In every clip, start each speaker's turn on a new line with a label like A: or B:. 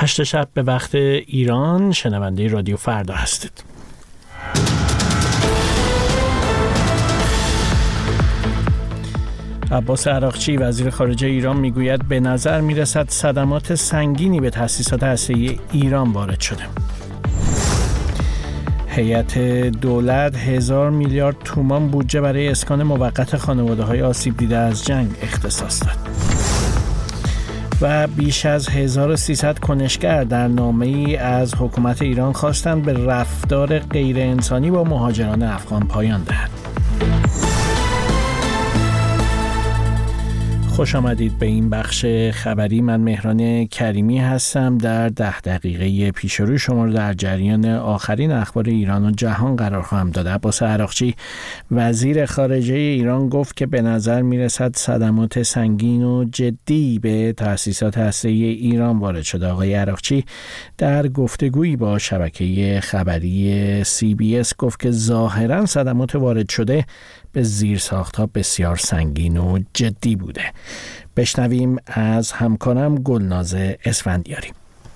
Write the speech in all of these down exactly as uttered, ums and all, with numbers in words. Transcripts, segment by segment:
A: هشت شب به وقت ایران. شنونده رادیو فردا هستید. عباس عراقچی وزیر خارجه ایران میگوید به نظر میرسد صدمات سنگینی به تأسیسات هسته‌ای ایران وارد شده. هیئت دولت هزار میلیارد تومان بودجه برای اسکان موقت خانواده‌های آسیب دیده از جنگ اختصاص داد. و بیش از هزار و سیصد کنشگر در نامه‌ای از حکومت ایران خواستند به رفتار غیر انسانی با مهاجران افغان پایان دهد. خوش آمدید به این بخش خبری. من مهران کریمی هستم. در ده دقیقه پیش رو شما رو در جریان آخرین اخبار ایران و جهان قرار خواهم داد. عباس عراقچی وزیر خارجه ایران گفت که به نظر میرسد صدمات سنگین و جدی به تأسیسات هسته‌ای ایران وارد شده. آقای عراقچی در گفتگویی با شبکه خبری سی بی اس گفت که ظاهراً صدمات وارد شده به زیرساخت‌ها بسیار سنگین و جدی بوده. بشنویم از همکارم گلناز اسفندیاری.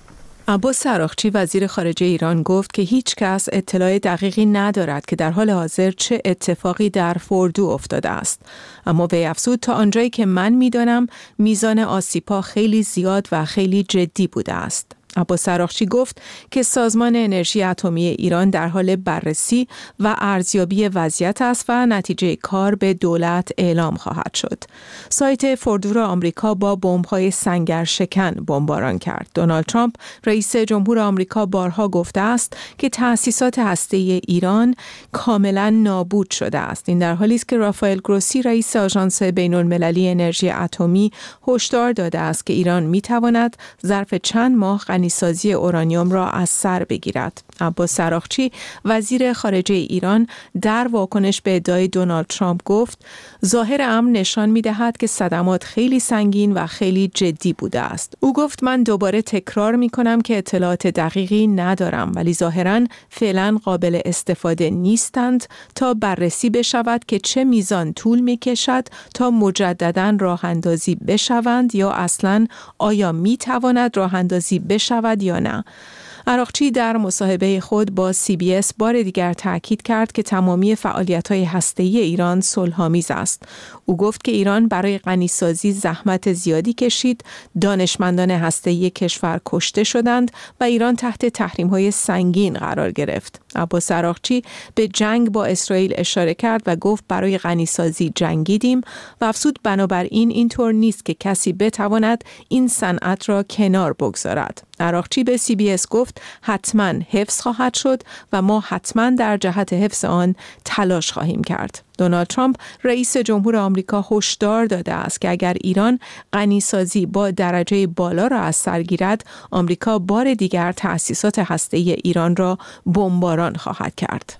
B: عباس عراقچی وزیر خارجه ایران گفت که هیچ کس اطلاع دقیقی ندارد که در حال حاضر چه اتفاقی در فوردو افتاده است. اما وی افزود تا آنجایی که من می‌دانم میزان آسیب‌ها خیلی زیاد و خیلی جدی بوده است. عباس عراقچی گفت که سازمان انرژی اتمی ایران در حال بررسی و ارزیابی وضعیت است و نتیجه کار به دولت اعلام خواهد شد. سایت فوردو را آمریکا با بمب‌های سنگرشکن بمباران کرد. دونالد ترامپ رئیس جمهور آمریکا بارها گفته است که تأسیسات هسته‌ای ایران کاملا نابود شده است. این در حالی است که رافائل گروسی رئیس آژانس بین‌المللی انرژی اتمی هشدار داده است که ایران می‌تواند ظرف چند ماه غنیسازی اورانیوم را از سر بگیرد. عباس عراقچی وزیر خارجه ایران در واکنش به ادعای دونالد ترامپ گفت ظاهر امر نشان می‌دهد که صدمات خیلی سنگین و خیلی جدی بوده است. او گفت من دوباره تکرار می‌کنم که اطلاعات دقیقی ندارم ولی ظاهراً فعلا قابل استفاده نیستند تا بررسی بشود که چه میزان طول می‌کشد تا مجدداً راه‌اندازی بشوند یا اصلاً آیا می‌تواند راه‌اندازی بشود شود یا نه. عراقچی در مصاحبه خود با سی بی اس بار دیگر تاکید کرد که تمامی فعالیت‌های هسته‌ای ایران صلح‌آمیز است. او گفت که ایران برای غنیسازی زحمت زیادی کشید، دانشمندان هسته‌ای کشور کشته شدند و ایران تحت تحریم‌های سنگین قرار گرفت. عباس عراقچی به جنگ با اسرائیل اشاره کرد و گفت برای غنیسازی جنگیدیم و افزود بنابراین اینطور نیست که کسی بتواند این صنعت را کنار بگذارد. عراقچی به سی بی اس گفت حتما حفظ خواهد شد و ما حتما در جهت حفظ آن تلاش خواهیم کرد. دونالد ترامپ رئیس جمهور آمریکا هشدار داده است که اگر ایران غنیسازی با درجه بالا را از سر گیرد، آمریکا بار دیگر تأسیسات هسته‌ای ایران را بمباران خواهد کرد.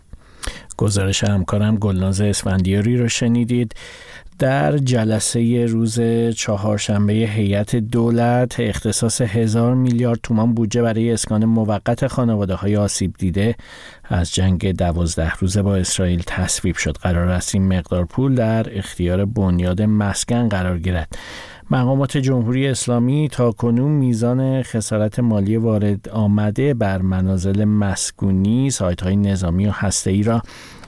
A: گزارش همکارم گلناز اسفندیاری رو شنیدید. در جلسه روز چهارشنبه هیئت دولت اختصاص هزار میلیارد تومان بودجه برای اسکان موقت خانواده‌های آسیب دیده از جنگ دوازده روزه با اسرائیل تصویب شد. قرار است این مقدار پول در اختیار بنیاد مسکن قرار گیرد. مقامات جمهوری اسلامی تاکنون میزان خسارت مالی وارد آمده بر منازل مسکونی، سایت‌های نظامی و هسته‌ای را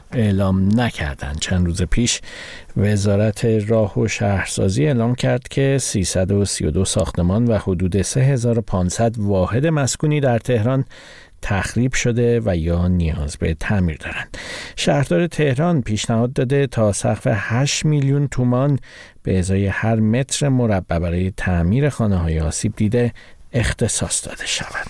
A: اعلام نکردند. چند روز پیش وزارت راه و شهرسازی اعلام کرد که سیصد و سی و دو ساختمان و حدود سه هزار و پانصد واحد مسکونی در تهران تخریب شده و یا نیاز به تعمیر دارند. شهردار تهران پیشنهاد داده تا سقف هشت میلیون تومان به ازای هر متر مربع برای تعمیر خانه‌های آسیب دیده اختصاص داده شود.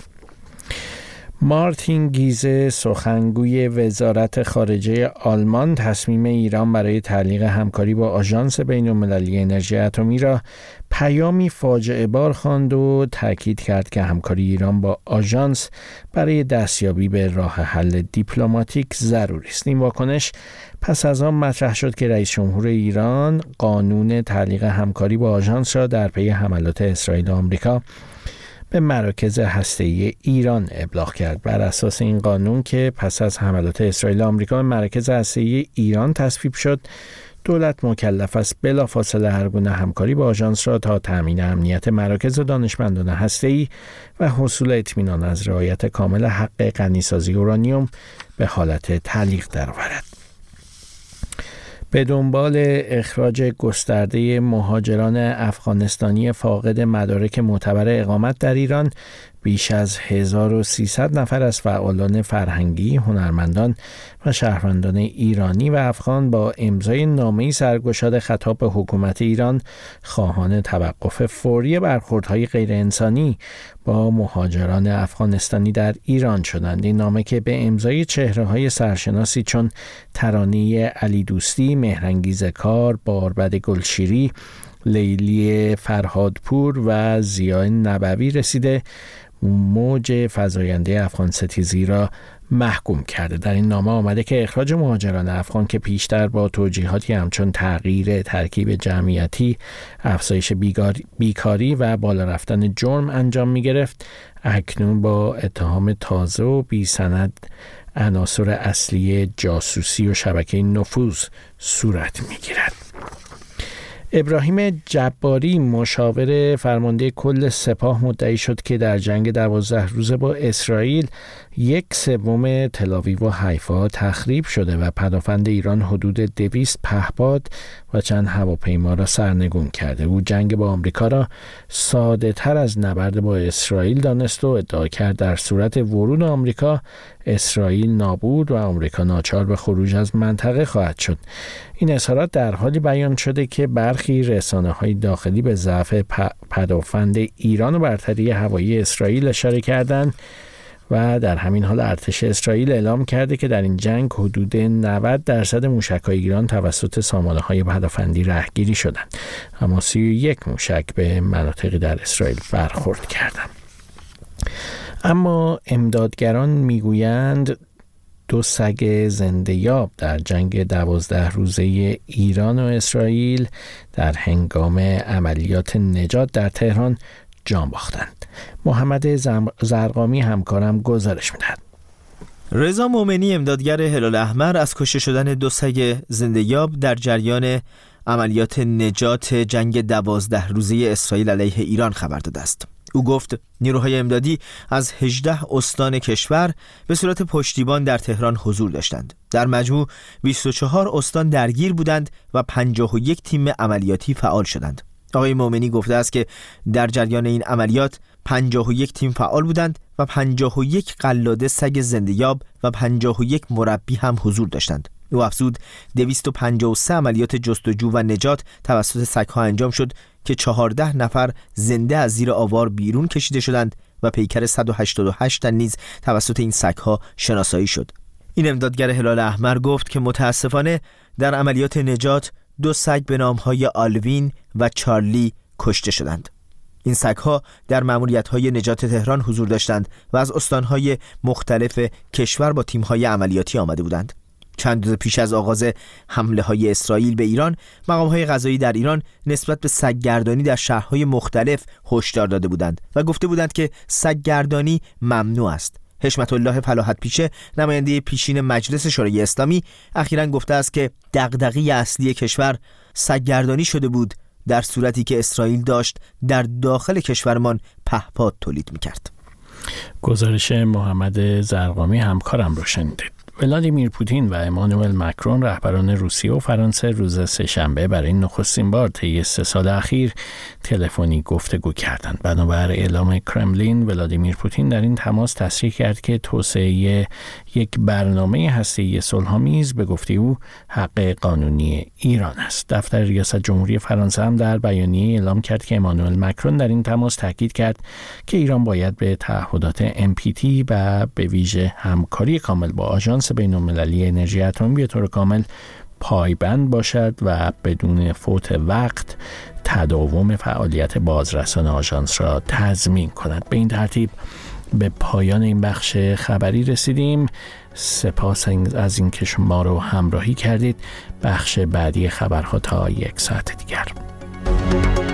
A: مارتین گیزه سخنگوی وزارت خارجه آلمان تصمیم ایران برای تعلیق همکاری با آژانس بین‌المللی انرژی اتمی را پیامی فاجعه بار خواند و تاکید کرد که همکاری ایران با آژانس برای دستیابی به راه حل دیپلماتیک ضروری است. این واکنش پس از آن مطرح شد که رئیس جمهور ایران قانون تعلیق همکاری با آژانس را در پی حملات اسرائیل و آمریکا به مراکز هسته‌ای ایران ابلاغ کرد. بر اساس این قانون که پس از حملات اسرائیل و آمریکا به مراکز هسته‌ای ایران تصویب شد، دولت مکلف است بلافاصله هر گونه همکاری با آژانس را تا تأمین امنیت مراکز دانشمندان هسته‌ای و حصول اطمینان از رعایت کامل حق غنیسازی اورانیوم به حالت تعلیق درآورد. به دنبال اخراج گسترده مهاجران افغانستانی فاقد مدارک معتبر اقامت در ایران، بیش از هزار و سیصد نفر از فعالان فرهنگی، هنرمندان و شهروندان ایرانی و افغان با امضای نامه‌ای سرگشاد خطاب به حکومت ایران خواهان توقف فوری برخوردهای غیرانسانی با مهاجران افغانستانی در ایران شدند. این نامه که به امضای چهره‌های سرشناسی چون ترانه علی دوستی، مهرانگیز کار، باربد گلشیری، لیلی فرهادپور و ضیاء نبوی رسیده، موج فزاینده افغان ستیزی را محکوم کرده. در این نامه آمده که اخراج مهاجران افغان که پیشتر با توجیهاتی همچون تغییر ترکیب جمعیتی، افزایش بیکاری و بالا رفتن جرم انجام می گرفت، اکنون با اتهام تازه و بی سند عناصر اصلی جاسوسی و شبکه نفوذ صورت می گیرد. ابراهیم جباری، مشاور فرمانده کل سپاه، مدعی شد که در جنگ دوازده روزه با اسرائیل یک سوم تل‌آویو و حیفا تخریب شده و پدافند ایران حدود دویست پهپاد و چند هواپیما را سرنگون کرده. او جنگ با آمریکا را ساده تر از نبرد با اسرائیل دانست و ادعا کرد در صورت ورود آمریکا، اسرائیل نابود و آمریکا ناچار به خروج از منطقه خواهد شد. این اظهارات در حالی بیان شده که برخی رسانه‌های داخلی به ضعف پدافند ایران و برتری هوایی اسرائیل اشاره کردند و در همین حال ارتش اسرائیل اعلام کرده که در این جنگ حدود نود درصد موشک‌های ایران توسط سامانه‌های پدافندی رهگیری شدند، اما سی و یک موشک به مناطقی در اسرائیل برخورد کردند. اما امدادگران میگویند دو سگ زنده یاب در جنگ دوازده روزه ایران و اسرائیل در هنگام عملیات نجات در تهران جان باختند. محمد زرقامی همکارم گزارش می‌دهد.
C: رضا مومنی، امدادگر هلال احمر، از کشته شدن دو سگ زنده یاب در جریان عملیات نجات جنگ دوازده روزه اسرائیل علیه ایران خبر داده است. او گفت نیروهای امدادی از هجده استان کشور به صورت پشتیبان در تهران حضور داشتند. در مجموع بیست و چهار استان درگیر بودند و پنجاه و یک تیم عملیاتی فعال شدند. آقای مومنی گفته است که در جریان این عملیات پنجاه و یک تیم فعال بودند و پنجاه و یک قلاده سگ زنده‌یاب و پنجاه و یک مربی هم حضور داشتند. او افزود دویست و پنجاه و سه عملیات جستجو و نجات توسط سگ‌ها انجام شد که چهارده نفر زنده از زیر آوار بیرون کشیده شدند و پیکر صد و هشتاد و هشت تن نیز توسط این سگ‌ها شناسایی شد. این امدادگر هلال احمر گفت که متاسفانه در عملیات نجات دو سگ به نام‌های آلوین و چارلی کشته شدند. این سگ‌ها در مأموریت‌های نجات تهران حضور داشتند و از استان‌های مختلف کشور با تیم‌های عملیاتی آمده بودند. چند روز پیش از آغاز حمله‌های اسرائیل به ایران، مقام‌های قضایی در ایران نسبت به سگ‌گردانی در شهرهای مختلف هشدار داده بودند و گفته بودند که سگ‌گردانی ممنوع است. حشمت الله فلاحت پیشه، نماینده پیشین مجلس شورای اسلامی، اخیراً گفته است که دغدغه اصلی کشور سگ‌گردانی شده بود در صورتی که اسرائیل داشت در داخل کشورمان پهپاد تولید می‌کرد.
A: گزارش محمد زرقامی همکارم رو شنیدید. ولادیمیر پوتین و امانوئل مکرون، رهبران روسیه و فرانسه، روز سه‌شنبه برای نخستین بار طی سه سال اخیر تلفنی گفتگو کردند. بنابر اعلام کرملین، ولادیمیر پوتین در این تماس تصریح کرد که توسعه یک برنامه هسته‌ای صلح‌آمیز به گفته او حق قانونی ایران است. دفتر ریاست جمهوری فرانسه هم در بیانیه اعلام کرد که امانوئل مکرون در این تماس تاکید کرد که ایران باید به تعهدات ام پی تی و به ویژه همکاری کامل با آژانس بین‌المللی انرژی اتمی به طور کامل پایبند باشد و بدون فوت وقت تداوم فعالیت بازرسان آژانس را تضمین کند. به این ترتیب به پایان این بخش خبری رسیدیم. سپاس از این که شما رو همراهی کردید. بخش بعدی خبرها تا یک ساعت دیگر.